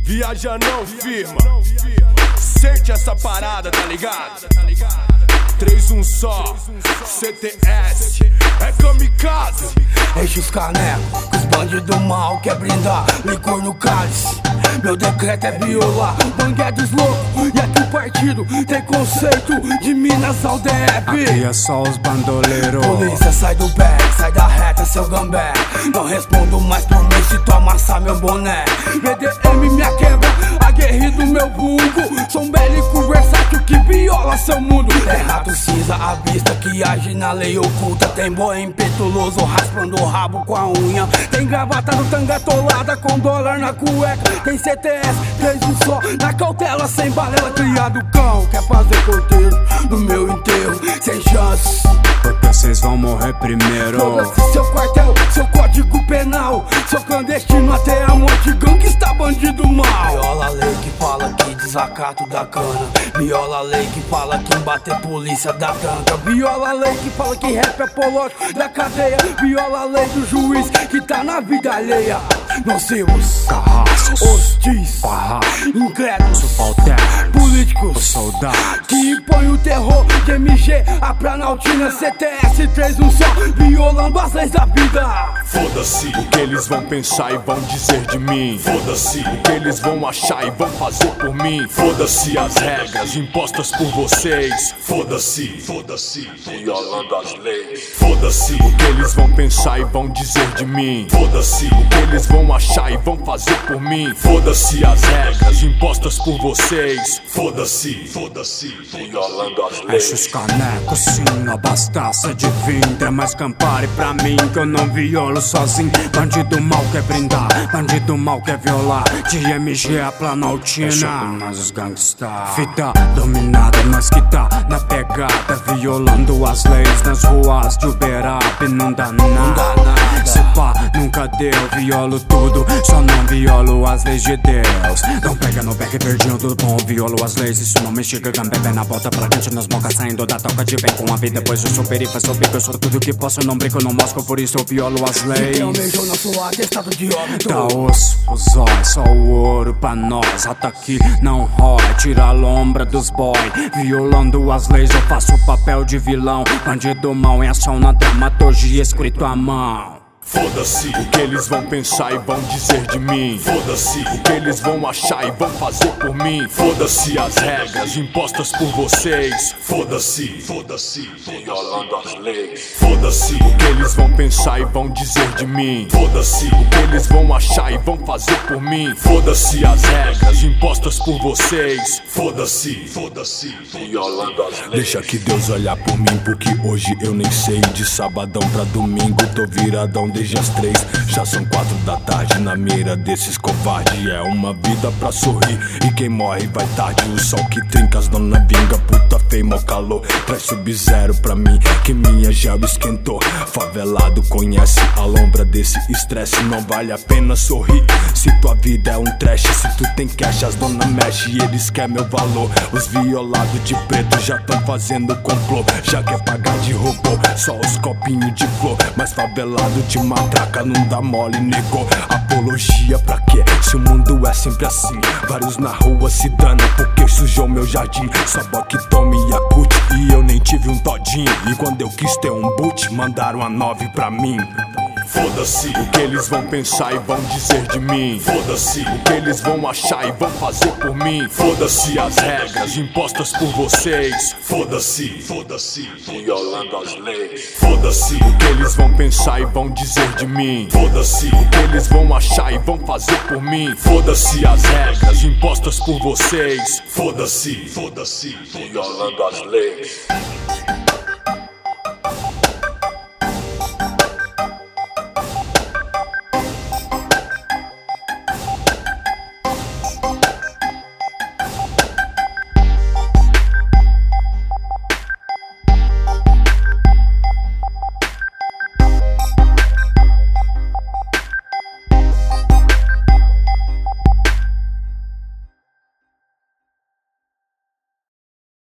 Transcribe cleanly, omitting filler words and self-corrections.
Viaja não firma, sente essa parada, tá ligado? 3-1 só, CTS, é kamikaze. Enche os canecos, que os bandidos mal quer brindar licor no cálice. Meu decreto é violar bangue é dos loucos. E aqui o partido tem conceito de Minas ao DF. Aqui é só os bandoleiros. Polícia, sai do pé, sai da reta, seu gambé. Não respondo mais por mim se tu amassar meu boné. VDM minha quebra, aguerrido meu vulgo. Sou um bélico versátil que viola seu mundo. É rato cinza à vista que age na lei oculta. Tem boi impetuoso raspando o rabo com a unha. Tem gravata no tanga atolada com dólar na cueca. Tem CTS, 3-1 só, na cautela sem balela. Criado cão, quer fazer cortejo no meu enterro, sem chance. Porque vocês vão morrer primeiro. Foda-se seu quartel, seu código penal. Sou clandestino até a morte, gangsta bandido mal. Viola a lei que fala que desacato da cana. Viola a lei que fala que bater polícia da tanca. Viola a lei que fala que rap é apológico da cadeia. Viola a lei do juiz que tá na vida alheia. Nocivos, Carrascos, hostis, incrédulos, subalternos, políticos, soldados que impõe o terror de MG, a Planaltina, CTS, 3-1 só, violando as leis da vida. Foda-se o que eles vão pensar e vão dizer de mim. Foda-se o que eles vão achar e vão fazer por mim. Foda-se as regras impostas por vocês. Foda-se, violando as leis. Foda-se o que eles vão pensar e vão dizer de mim. Foda-se o que eles vão achar e vão fazer por mim. Foda-se as regras impostas por vocês. Foda-se, violando as leis. Enche os canecos sim, abastaça de vinho. É mais Campari pra mim que eu não violo sozinho. Bandido mal quer brindar, bandido mal quer violar. De MG a Planaltina, nós os gangsta. Fita dominada, nós que tá na pegada. Violando as leis nas ruas de Uberaba. Não dá nada, se pá, nunca deu. Violo tudo, só não violo as leis de Deus. Não pega no back, perdiam tudo bom. Violo as leis, isso não me chega. Gambé na volta pra quente nas mocas, saindo da toca de bem com a vida. Depois eu sou perifa, sou bico, eu sou tudo que posso. Eu não brinco, não mosco, por isso eu violo as leis. Eu meijo na sua atestado de óbito. Dá osso, os olhos, só o ouro pra nós. Ataque não rói, tira a lombra dos boy. Violando as leis, eu faço o papel de vilão. Bandido mal em ação na dramaturgia, escrito à mão. Foda-se o que eles vão pensar e vão dizer de mim. Foda-se o que eles vão achar e vão fazer por mim. Foda-se as regras impostas por vocês. Foda-se, violando as leis. Foda-se o que eles vão pensar e vão dizer de mim. Foda-se o que eles vão achar e vão fazer por mim. Foda-se as regras impostas por vocês. Foda-se, violando as leis. Deixa que Deus olhar por mim, porque hoje eu nem sei. De sabadão pra domingo tô viradão desde as 3, já são 4 da tarde. Na mira desses covardes é uma vida pra sorrir. E quem morre vai tarde, o sol que trinca as dona vinga. Puta feio, mó calor, traz sub-zero pra mim que minha gel esquentou. Favelado conhece a lombra desse estresse. Não vale a pena sorrir se tua vida é um trash. Se tu tem cash, as dona mexe e eles querem meu valor. Os violados de preto já tão fazendo complô. Já quer pagar de robô, só os copinhos de flor. Mas favelado de matraca não dá mole, negou. Apologia pra quê? Se o mundo é sempre assim. Vários na rua se dana porque sujou meu jardim. Só boque tome e acute e eu nem tive um todinho. E quando eu quis ter um boot, mandaram a 9 pra mim. Foda-se o que eles vão pensar e vão dizer de mim. Foda-se o que eles vão achar e vão fazer por mim. Foda-se as regras impostas por vocês. Foda-se, violando as leis. Foda-se o que eles vão pensar e vão dizer de mim. Foda-se o que eles vão achar e vão fazer por mim. Foda-se as regras impostas por vocês. Foda-se, violando as leis.